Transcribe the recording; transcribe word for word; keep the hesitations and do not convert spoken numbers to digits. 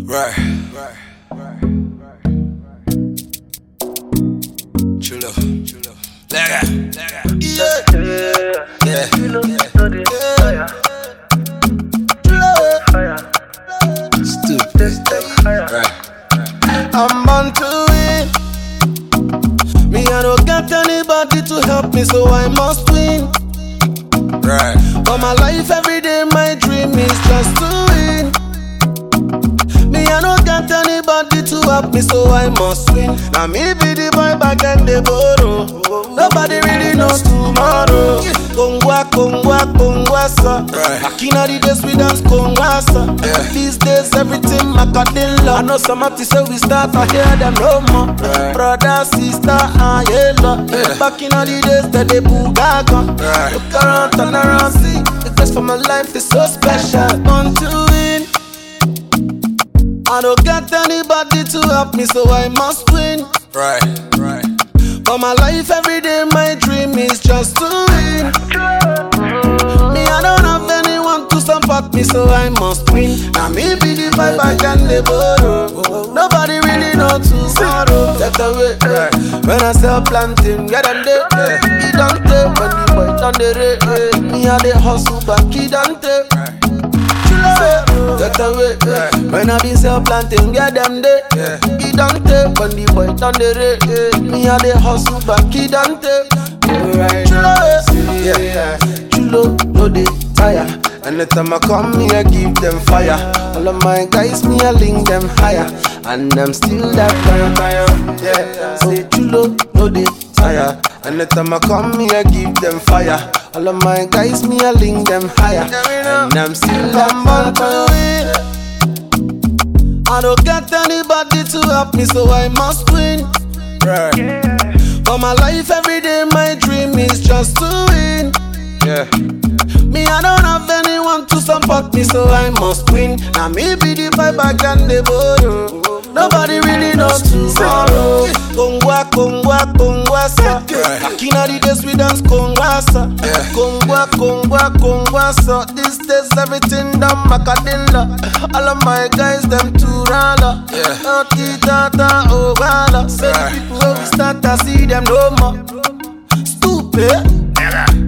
Right, right, right, right. Chulo, chulo. Lega, lega. Yeah, yeah, yeah. Chulo. Stupid. Right. I'm born to win. Me, I don't get anybody to help me, so I must win. Right. For my life, every day, my dream is just to win. Me, I don't get anybody to help me, so I must win. Now me be the boy back and the borrow. Nobody really knows tomorrow. Kongwa, kongwa, kongwa, sa. Back in the days we dance kongwa, sa. These days everything macadilla. I know some of say we start to hear them no more. Right. Brother, sister, and yellow. Yeah. Back in the days that they bugaga. Right. Look around, turn around, see. The best for my life is so special. Want to win. I don't get anybody to help me, so I must win. Right, right. For my life, every day, my dream is just to win. Me, I don't have anyone to support me, so I must win. Now me be the vibe I can the borrow. Nobody really know tomorrow. That's the way. Right. When I sell planting, get them there. Yeah. He don't take when the boy done the rate. Me, I the hustle back, he don't take. Right. That's the way. Yeah. When I be sell planting, get them there. Yeah. He don't take when the boy done the rate. Me and the hustle back, he don't take. Right. Chulo, yeah, yeah. Chulo, no they tire. Anytime I come, me I give them fire. All of my guys, me I link them higher, and I'm still that fire, fire. Yeah. Say chulo, no they tire. Anytime I come, me I give them fire. All of my guys, me I link them higher, and I'm still that fire. I don't get anybody to help me, so I must win. Right. Yeah. For my life, every day, my dream is just to win. Yeah. Me, I don't have anyone to support me, so I must win. Now me be the vibe I can the borrow. Nobody really knows tomorrow. Kongwa, kongwa, kongwa, sa. Back in the days we dance kongwa, sa. Kongwa, kongwa, kongwa, sa. These days everything done macadilla. All of my guys them too rala. Oti tata ogala. Say the people who we start to see them no more. Stupid.